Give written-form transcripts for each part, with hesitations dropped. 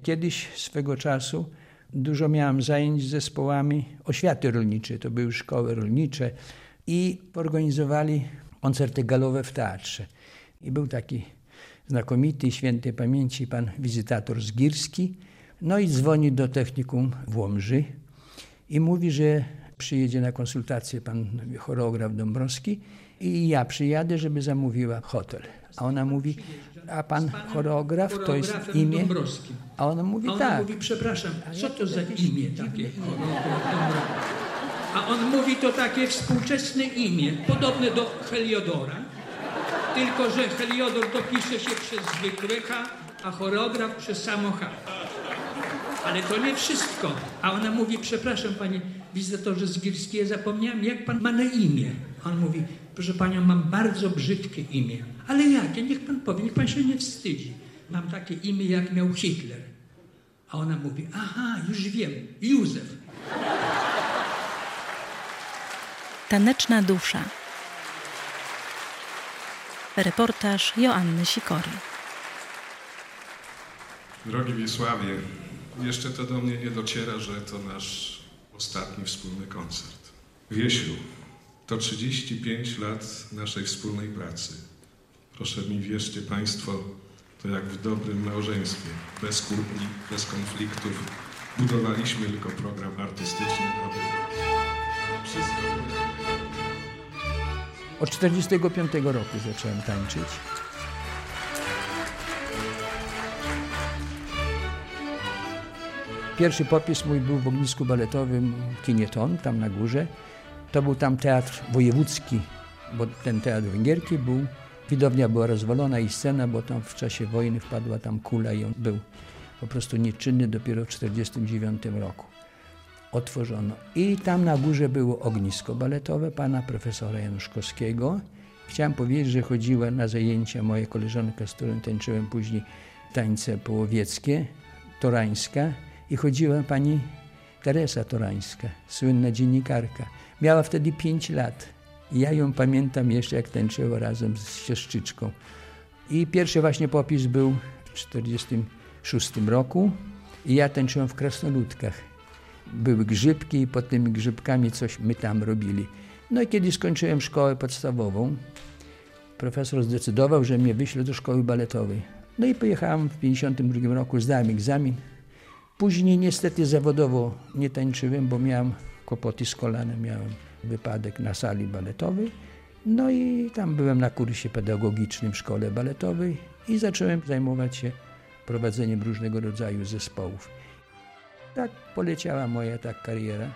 Kiedyś, swego czasu, dużo miałem zajęć z zespołami oświaty rolniczej. To były szkoły rolnicze i organizowali koncerty galowe w teatrze. I był taki znakomity, świętej pamięci pan wizytator Zgirski. No i dzwoni do technikum w Łomży i mówi, że przyjedzie na konsultację pan choreograf Dąbrowski i ja przyjadę, żeby zamówiła hotel. A ona mówi, a pan choreograf to jest imię? Dąbrowskim. A ona mówi tak. A ona mówi, przepraszam, co to za imię takie? A on mówi, to takie współczesne imię, podobne do Heliodora, tylko że Heliodor dopisze się przez zwykłe H, a choreograf przez samo H. Ale to nie wszystko. A ona mówi, przepraszam panie wizytatorze Zgirski, ja zapomniałem, jak pan ma na imię. A on mówi, proszę panią, mam bardzo brzydkie imię. Ale jakie? Niech pan powie, niech pan się nie wstydzi. Mam takie imię, jak miał Hitler. A ona mówi, aha, już wiem, Józef. Taneczna dusza. Reportaż Joanny Sikory. Drogi Wiesławie, jeszcze to do mnie nie dociera, że to nasz ostatni wspólny koncert. Wiesiu, to 35 lat naszej wspólnej pracy. Proszę mi wierzcie Państwo, to jak w dobrym małżeństwie, bez kłótni, bez konfliktów. Budowaliśmy tylko program artystyczny, aby wszystko... Od 1945 roku zacząłem tańczyć. Pierwszy popis mój był w ognisku baletowym w kinie Ton, tam na górze. To był tam teatr wojewódzki, bo ten teatr Węgierki był, widownia była rozwalona i scena, bo tam w czasie wojny wpadła tam kula i on był po prostu nieczynny, dopiero w 1949 roku otworzono. I tam na górze było ognisko baletowe pana profesora Januszkowskiego. Chciałem powiedzieć, że chodziła na zajęcia moja koleżanka, z którą tańczyłem później tańce połowieckie, torańska, i chodziła pani Teresa Torańska, słynna dziennikarka. Miała wtedy 5 lat. Ja ją pamiętam jeszcze, jak tańczyła razem z siostrzyczką. I pierwszy właśnie popis był w 1946 roku i ja tańczyłem w Krasnoludkach. Były grzybki i pod tymi grzybkami coś my tam robili. No i kiedy skończyłem szkołę podstawową, profesor zdecydował, że mnie wyśle do szkoły baletowej. No i pojechałem w 1952 roku, zdałem egzamin. Później niestety zawodowo nie tańczyłem, bo miałem kłopoty z kolanem, miałem wypadek na sali baletowej. No i tam byłem na kursie pedagogicznym w szkole baletowej i zacząłem zajmować się prowadzeniem różnego rodzaju zespołów. Tak poleciała moja kariera.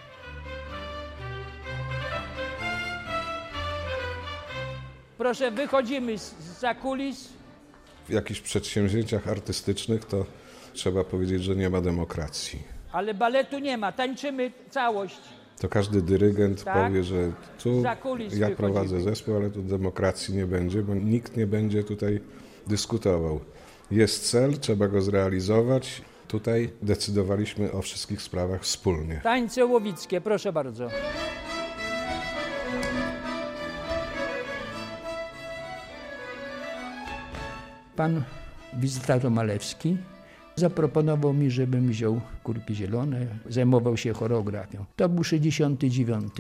Proszę, wychodzimy za kulis. W jakichś przedsięwzięciach artystycznych to trzeba powiedzieć, że nie ma demokracji. Ale baletu nie ma, tańczymy całość. To każdy dyrygent powie, że tu ja prowadzę zespół, ale tu demokracji nie będzie, bo nikt nie będzie tutaj dyskutował. Jest cel, trzeba go zrealizować. Tutaj decydowaliśmy o wszystkich sprawach wspólnie. Tańce łowickie, proszę bardzo. Pan wizytator Malewski zaproponował mi, żebym wziął Kurpie Zielone, zajmował się choreografią. To był 1969.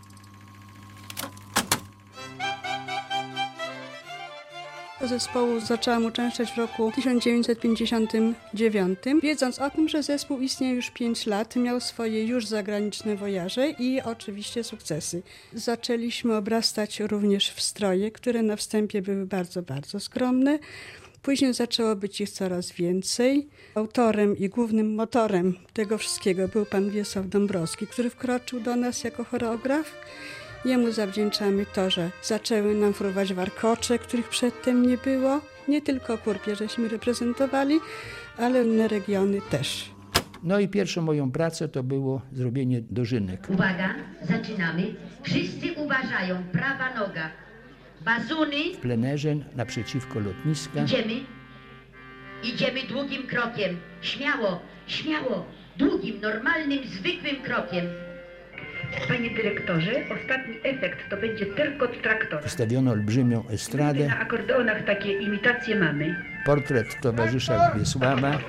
Do zespołu zaczęłam uczęszczać w roku 1959, wiedząc o tym, że zespół istnieje już 5 lat, miał swoje już zagraniczne wojaże i oczywiście sukcesy. Zaczęliśmy obrastać również w stroje, które na wstępie były bardzo, bardzo skromne. Później zaczęło być ich coraz więcej. Autorem i głównym motorem tego wszystkiego był pan Wiesław Dąbrowski, który wkroczył do nas jako choreograf. Jemu zawdzięczamy to, że zaczęły nam fruwać warkocze, których przedtem nie było. Nie tylko Kurpie żeśmy reprezentowali, ale inne regiony też. No i pierwszą moją pracę to było zrobienie dożynek. Uwaga, zaczynamy. Wszyscy uważają, prawa noga. Bazuny. W plenerze naprzeciwko lotniska. Idziemy długim krokiem. Śmiało, śmiało. Długim, normalnym, zwykłym krokiem. Panie dyrektorze, ostatni efekt to będzie tylko traktor. Postawiono olbrzymią estradę. Na akordeonach takie imitacje mamy. Portret towarzysza Wiesława.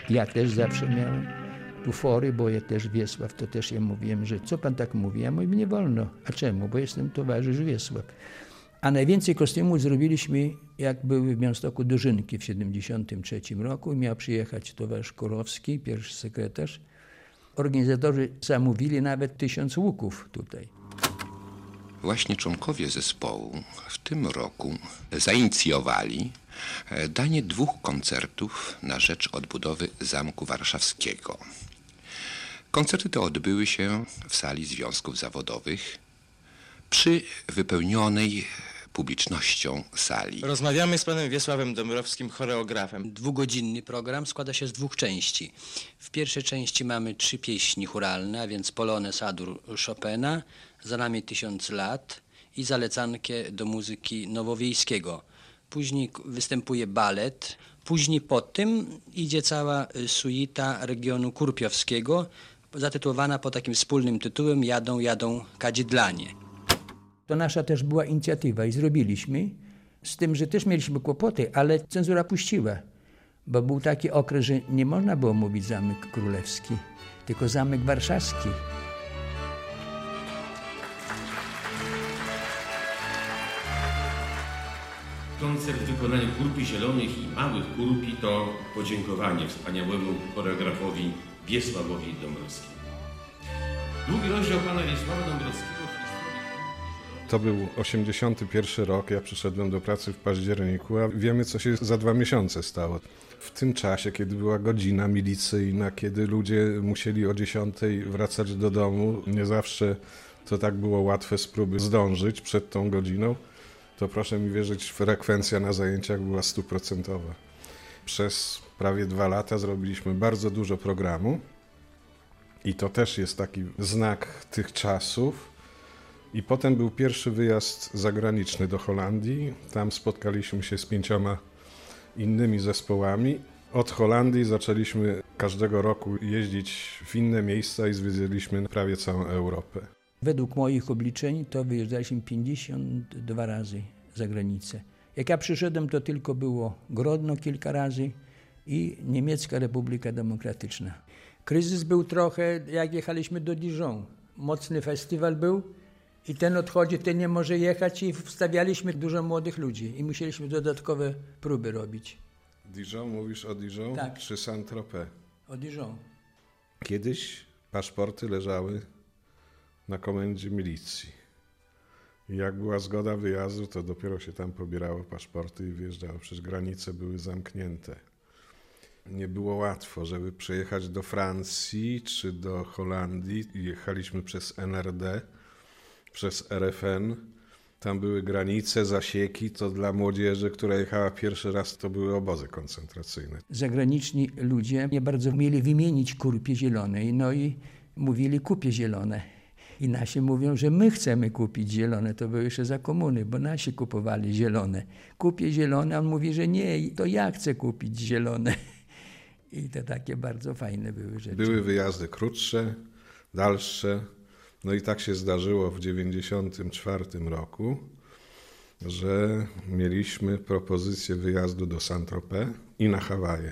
Ja też zawsze miałem tu fory, bo ja też Wiesław, to też ja mówiłem, że co pan tak mówi? Ja mówię, nie wolno. A czemu? Bo jestem towarzysz Wiesław. A najwięcej kostiumów zrobiliśmy, jak były w Białymstoku dożynki w 1973 roku. Miał przyjechać towarzysz Kurowski, pierwszy sekretarz. Organizatorzy zamówili nawet 1000 łuków tutaj. Właśnie członkowie zespołu w tym roku zainicjowali danie 2 koncertów na rzecz odbudowy Zamku Warszawskiego. Koncerty te odbyły się w sali związków zawodowych przy wypełnionej publicznością sali. Rozmawiamy z panem Wiesławem Dąbrowskim, choreografem. 2-godzinny program składa się z 2 części. W pierwszej części mamy 3 pieśni chóralne, a więc Polonez Adur Chopina, Za nami 1000 lat i zalecankę do muzyki Nowowiejskiego. Później występuje balet. Później po tym idzie cała suita regionu kurpiowskiego, zatytułowana pod takim wspólnym tytułem Jadą, jadą kadzidlanie. To nasza też była inicjatywa i zrobiliśmy, z tym, że też mieliśmy kłopoty, ale cenzura puściła, bo był taki okres, że nie można było mówić Zamek Królewski, tylko Zamek Warszawski. Koncert w wykonaniu Kurpi Zielonych i Małych Kurpi to podziękowanie wspaniałemu choreografowi Wiesławowi Dąbrowskiemu. Długi rozdział pana Wiesława Dąbrowskiego. To był 81 rok, ja przyszedłem do pracy w październiku, a wiemy, co się za 2 miesiące stało. W tym czasie, kiedy była godzina milicyjna, kiedy ludzie musieli o 10 wracać do domu, nie zawsze to tak było łatwe z próby zdążyć przed tą godziną, to proszę mi wierzyć, frekwencja na zajęciach była 100%. Przez prawie 2 lata zrobiliśmy bardzo dużo programu i to też jest taki znak tych czasów. I potem był pierwszy wyjazd zagraniczny do Holandii. Tam spotkaliśmy się z 5 innymi zespołami. Od Holandii zaczęliśmy każdego roku jeździć w inne miejsca i zwiedziliśmy prawie całą Europę. Według moich obliczeń to wyjeżdżaliśmy 52 razy za granicę. Jak ja przyszedłem, to tylko było Grodno kilka razy i Niemiecka Republika Demokratyczna. Kryzys był trochę, jak jechaliśmy do Dijon. Mocny festiwal był. I ten odchodzi, ten nie może jechać i wstawialiśmy dużo młodych ludzi i musieliśmy dodatkowe próby robić. Dijon, mówisz o Dijon? Tak. Czy Saint-Tropez? O Dijon. Kiedyś paszporty leżały na komendzie milicji. I jak była zgoda wyjazdu, to dopiero się tam pobierało paszporty i wjeżdżało. Przecież granice były zamknięte. Nie było łatwo, żeby przejechać do Francji czy do Holandii. Jechaliśmy przez NRD. Przez RFN, tam były granice, zasieki, to dla młodzieży, która jechała pierwszy raz, to były obozy koncentracyjne. Zagraniczni ludzie nie bardzo umieli wymienić Kurpie Zielonej, no i mówili Kupie Zielone. I nasi mówią, że my chcemy kupić zielone, to były jeszcze za komuny, bo nasi kupowali zielone. Kupie zielone, on mówi, że nie, to ja chcę kupić zielone. I to takie bardzo fajne były rzeczy. Były wyjazdy krótsze, dalsze. No i tak się zdarzyło w 1994 roku, że mieliśmy propozycję wyjazdu do Saint-Tropez i na Hawaje.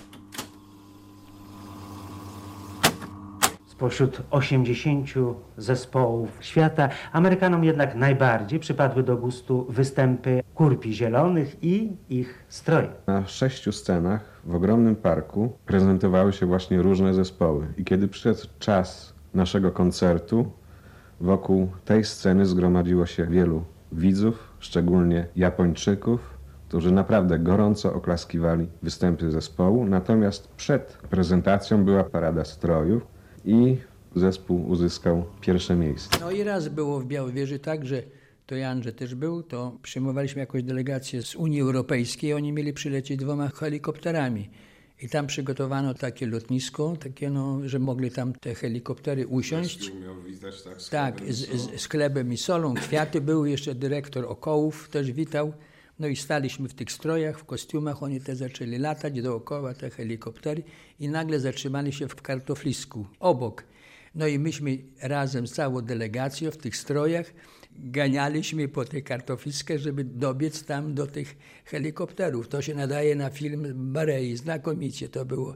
Spośród 80 zespołów świata Amerykanom jednak najbardziej przypadły do gustu występy Kurpi Zielonych i ich stroje. Na 6 scenach w ogromnym parku prezentowały się właśnie różne zespoły i kiedy przyszedł czas naszego koncertu, wokół tej sceny zgromadziło się wielu widzów, szczególnie Japończyków, którzy naprawdę gorąco oklaskiwali występy zespołu. Natomiast przed prezentacją była parada strojów i zespół uzyskał pierwsze miejsce. No i raz było w Białowieży tak, że to Janże też był, to przyjmowaliśmy jakąś delegację z Unii Europejskiej, oni mieli przylecieć 2 helikopterami. I tam przygotowano takie lotnisko, takie że mogli tam te helikoptery usiąść. Miał witać, tak, z chlebem i solą. Kwiaty były, jeszcze dyrektor Okołów też witał. No i staliśmy w tych strojach, w kostiumach, oni te zaczęli latać dookoła, te helikoptery i nagle zatrzymali się w kartoflisku, obok. No i myśmy razem z całą delegacją w tych strojach ganialiśmy po tej kartofliskę, żeby dobiec tam do tych helikopterów. To się nadaje na film Barei, znakomicie to było.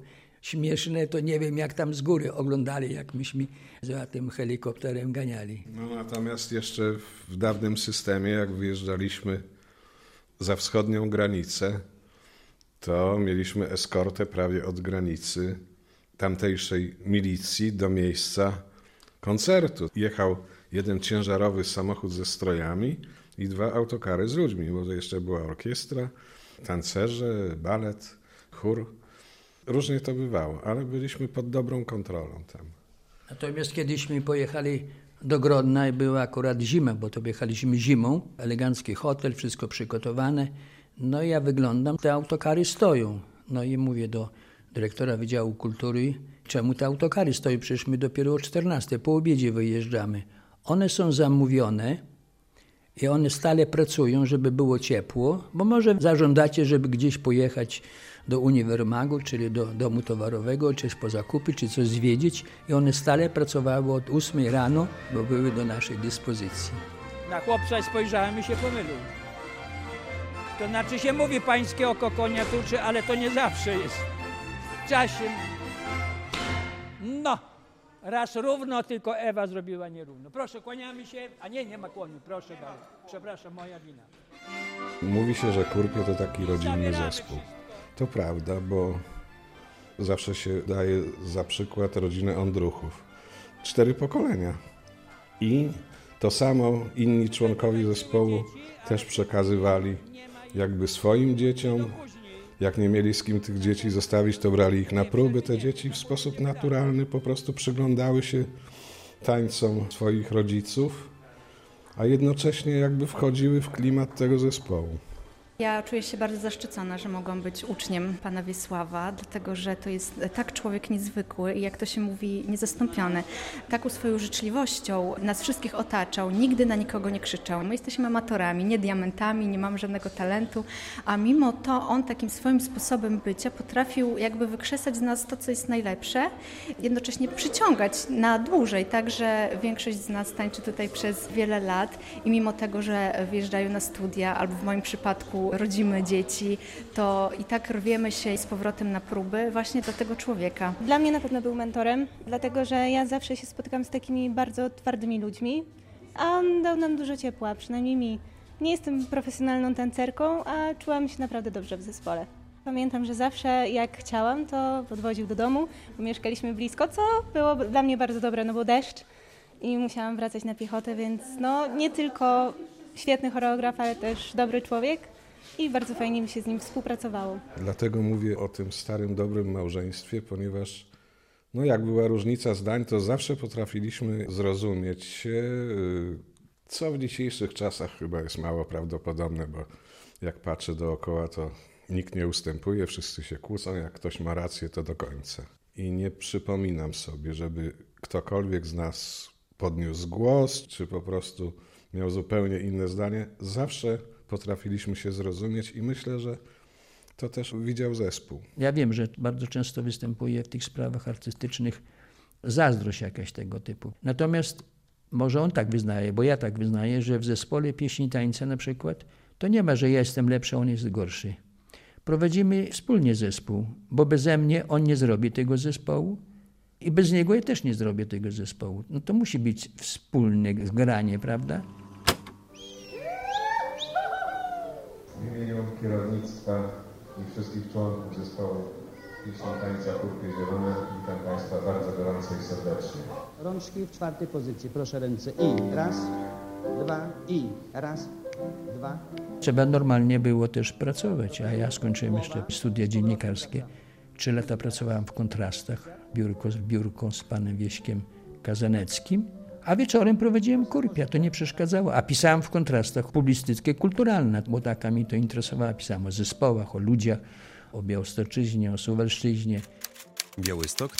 śmieszne, to nie wiem jak tam z góry oglądali, jak myśmy za tym helikopterem ganiali. No natomiast jeszcze w dawnym systemie, jak wyjeżdżaliśmy za wschodnią granicę, to mieliśmy eskortę prawie od granicy tamtejszej milicji do miejsca koncertu. Jechał jeden ciężarowy samochód ze strojami i 2 autokary z ludźmi, bo jeszcze była orkiestra, tancerze, balet, chór. Różnie to bywało, ale byliśmy pod dobrą kontrolą tam. Natomiast kiedyśmy pojechali do Grodna i była akurat zima, bo to jechaliśmy zimą, elegancki hotel, wszystko przygotowane. No i ja wyglądam, te autokary stoją. No i mówię do dyrektora Wydziału Kultury, czemu te autokary stoją, przecież my dopiero o 14, po obiedzie wyjeżdżamy. One są zamówione i one stale pracują, żeby było ciepło, bo może zażądacie, żeby gdzieś pojechać do uniwermagu, czyli do domu towarowego, czy po zakupy, czy coś zwiedzić. I one stale pracowały od 8 rano, bo były do naszej dyspozycji. Na chłopca spojrzałem i się pomylił. To znaczy się mówi pańskie oko konia tuczy, ale to nie zawsze jest. W czasie... No, raz równo, tylko Ewa zrobiła nierówno. Proszę, kłaniamy się. A nie ma kłonu, proszę bardzo. Przepraszam, moja wina. Mówi się, że Kurpie to taki rodzinny zespół. To prawda, bo zawsze się daje za przykład rodzinę Ondruchów. 4 pokolenia. I to samo inni członkowie zespołu też przekazywali jakby swoim dzieciom. Jak nie mieli z kim tych dzieci zostawić, to brali ich na próby. Te dzieci w sposób naturalny po prostu przyglądały się tańcom swoich rodziców, a jednocześnie jakby wchodziły w klimat tego zespołu. Ja czuję się bardzo zaszczycona, że mogłam być uczniem pana Wiesława, dlatego że to jest tak człowiek niezwykły i jak to się mówi, niezastąpiony. Taką swoją życzliwością nas wszystkich otaczał, nigdy na nikogo nie krzyczał. My jesteśmy amatorami, nie diamentami, nie mamy żadnego talentu, a mimo to on takim swoim sposobem bycia potrafił jakby wykrzesać z nas to, co jest najlepsze, jednocześnie przyciągać na dłużej, tak, że większość z nas tańczy tutaj przez wiele lat i mimo tego, że wyjeżdżają na studia albo w moim przypadku rodzimy dzieci, to i tak rwiemy się z powrotem na próby właśnie dla tego człowieka. Dla mnie na pewno był mentorem, dlatego że ja zawsze się spotykam z takimi bardzo twardymi ludźmi, a on dał nam dużo ciepła, przynajmniej mi. Nie jestem profesjonalną tancerką, a czułam się naprawdę dobrze w zespole. Pamiętam, że zawsze jak chciałam, to podwoził do domu, bo mieszkaliśmy blisko, co było dla mnie bardzo dobre, no bo deszcz i musiałam wracać na piechotę, więc no nie tylko świetny choreograf, ale też dobry człowiek. I bardzo fajnie mi się z nim współpracowało. Dlatego mówię o tym starym, dobrym małżeństwie, ponieważ no jak była różnica zdań, to zawsze potrafiliśmy zrozumieć się, co w dzisiejszych czasach chyba jest mało prawdopodobne, bo jak patrzę dookoła, to nikt nie ustępuje, wszyscy się kłócą, jak ktoś ma rację, to do końca. I nie przypominam sobie, żeby ktokolwiek z nas podniósł głos, czy po prostu miał zupełnie inne zdanie. Zawsze potrafiliśmy się zrozumieć i myślę, że to też widział zespół. Ja wiem, że bardzo często występuje w tych sprawach artystycznych zazdrość jakaś tego typu. Natomiast może on tak wyznaje, bo ja tak wyznaję, że w zespole pieśni tańca na przykład to nie ma, że ja jestem lepszy, a on jest gorszy. Prowadzimy wspólnie zespół, bo beze mnie on nie zrobi tego zespołu i bez niego ja też nie zrobię tego zespołu. No to musi być wspólne granie, prawda? W imieniu kierownictwa i wszystkich członków zespołu pieśni tańca Kurpie Zielone witam Państwa bardzo gorąco i serdecznie. Rączki w 4. pozycji. Proszę ręce. I raz, 2, i raz, 2. Trzeba normalnie było też pracować, a ja skończyłem jeszcze studia dziennikarskie. 3 lata pracowałem w Kontrastach, biurko w biurko z panem Wieśkiem Kazaneckim, a wieczorem prowadziłem Kurpia, to nie przeszkadzało. A pisałem w Kontrastach publicystykę kulturalną, bo taka mi to interesowała. Pisałem o zespołach, o ludziach, o Białostoczyźnie, o Suwalszczyźnie. Białystok,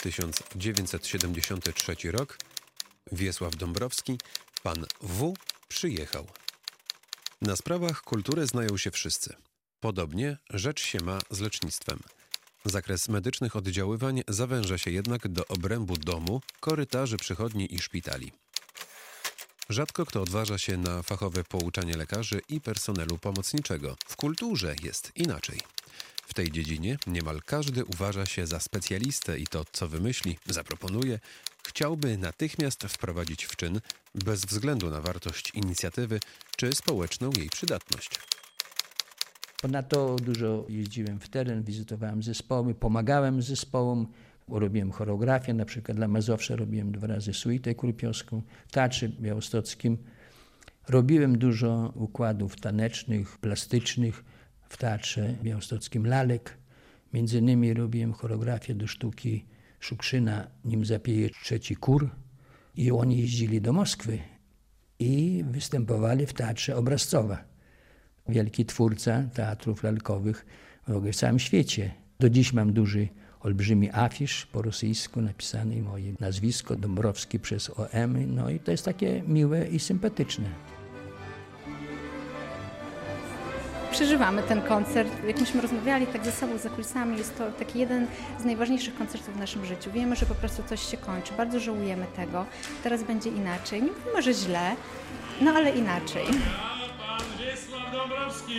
1973 rok. Wiesław Dąbrowski, pan W. przyjechał. Na sprawach kultury znają się wszyscy. Podobnie rzecz się ma z lecznictwem. Zakres medycznych oddziaływań zawęża się jednak do obrębu domu, korytarzy przychodni i szpitali. Rzadko kto odważa się na fachowe pouczanie lekarzy i personelu pomocniczego. W kulturze jest inaczej. W tej dziedzinie niemal każdy uważa się za specjalistę i to, co wymyśli, zaproponuje, chciałby natychmiast wprowadzić w czyn, bez względu na wartość inicjatywy czy społeczną jej przydatność. Ponadto dużo jeździłem w teren, wizytowałem zespoły, pomagałem zespołom, robiłem choreografię, na przykład dla Mazowsza robiłem 2 razy suitę kurpiowską, w Teatrze Białostockim. Robiłem dużo układów tanecznych, plastycznych w Teatrze Białostockim, lalek. Między innymi robiłem choreografię do sztuki Szukrzyna, nim zapieje 3 kur. I oni jeździli do Moskwy i występowali w Teatrze Obrazcowa. Wielki twórca teatrów lalkowych w całym świecie. Do dziś mam duży, olbrzymi afisz po rosyjsku napisany moje nazwisko Dąbrowski przez OM. No i to jest takie miłe i sympatyczne. Przeżywamy ten koncert. Jak myśmy rozmawiali tak ze sobą, za kulisami, jest to taki jeden z najważniejszych koncertów w naszym życiu. Wiemy, że po prostu coś się kończy. Bardzo żałujemy tego. Teraz będzie inaczej. Nie mówimy, że źle, no ale inaczej. Pan Wiesław Dąbrowski.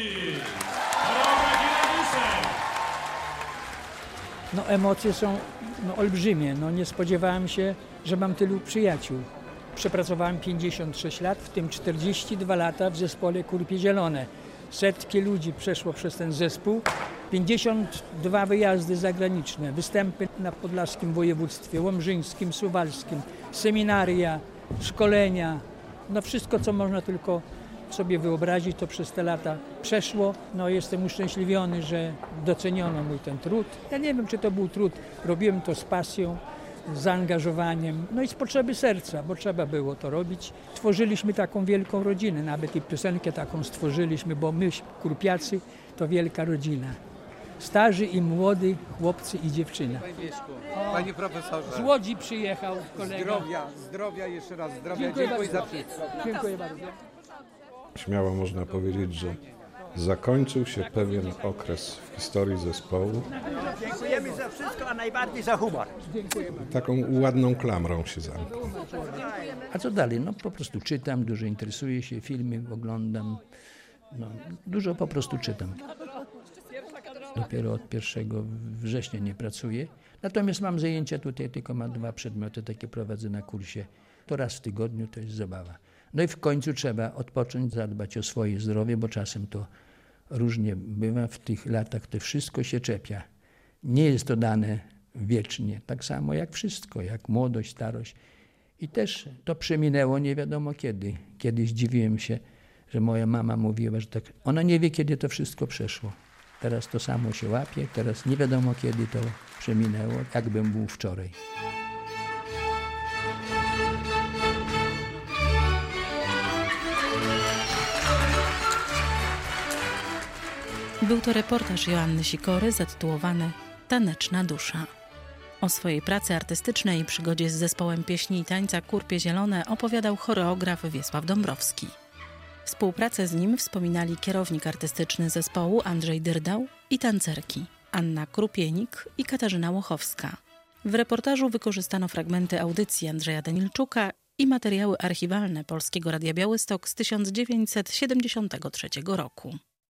No emocje są olbrzymie. No, nie spodziewałem się, że mam tylu przyjaciół. Przepracowałem 56 lat, w tym 42 lata w zespole Kurpie Zielone. Setki ludzi przeszło przez ten zespół, 52 wyjazdy zagraniczne, występy na podlaskim województwie, łomżyńskim, suwalskim, seminaria, szkolenia, no wszystko, co można tylko sobie wyobrazić, to przez te lata przeszło. No jestem uszczęśliwiony, że doceniono mój ten trud. Ja nie wiem, czy to był trud, robiłem to z pasją, z zaangażowaniem, no i z potrzeby serca, bo trzeba było to robić. Tworzyliśmy taką wielką rodzinę, nawet i piosenkę taką stworzyliśmy, bo my, kurpiacy, to wielka rodzina. Starzy i młody, chłopcy i dziewczyna. Panie profesorze. Z Łodzi przyjechał kolega. Zdrowia, jeszcze raz zdrowia. Dziękuję Dziękuję bardzo. za wszystko. Dziękuję bardzo. Śmiało można powiedzieć, że zakończył się pewien okres w historii zespołu. Dziękujemy za wszystko, a najbardziej za humor. Taką ładną klamrą się zamknął. A co dalej? No po prostu czytam, dużo interesuję się, filmy oglądam, no, dużo po prostu czytam. Dopiero od 1 września nie pracuję. Natomiast mam zajęcia tutaj, tylko mam 2 przedmioty takie prowadzę na kursie. To raz w tygodniu, to jest zabawa. No i w końcu trzeba odpocząć, zadbać o swoje zdrowie, bo czasem to różnie bywa. W tych latach to wszystko się czepia. Nie jest to dane wiecznie, tak samo jak wszystko, jak młodość, starość. I też to przeminęło nie wiadomo kiedy. Kiedyś dziwiłem się, że moja mama mówiła, że tak, ona nie wie, kiedy to wszystko przeszło. Teraz to samo się łapie, teraz nie wiadomo, kiedy to przeminęło, jakbym był wczoraj. Był to reportaż Joanny Sikory zatytułowany Taneczna dusza. O swojej pracy artystycznej i przygodzie z zespołem pieśni i tańca Kurpie Zielone opowiadał choreograf Wiesław Dąbrowski. Współpracę z nim wspominali kierownik artystyczny zespołu Andrzej Dyrdał i tancerki Anna Krupienik i Katarzyna Łochowska. W reportażu wykorzystano fragmenty audycji Andrzeja Danilczuka i materiały archiwalne Polskiego Radia Białystok z 1973 roku.